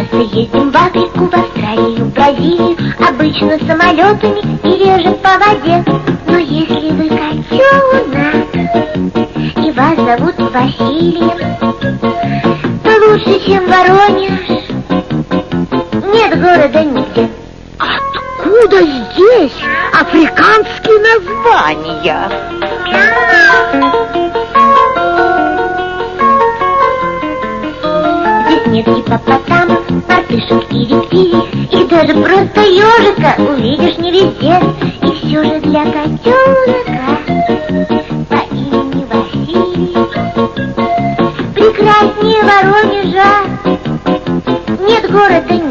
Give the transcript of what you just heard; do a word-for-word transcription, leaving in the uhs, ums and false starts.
Часто ездим в Африку, в Австралию, в Бразилию, обычно самолетами и реже по воде. Но если вы котенок и вас зовут Василием, то лучше, чем Воронеж, нет города нигде. Откуда здесь африканские названия? Здесь нет гиппопотамов, мартышек и рептилий, и даже просто ежика увидишь не везде. И все же для котенка по имени Василий прекраснее Воронежа нет города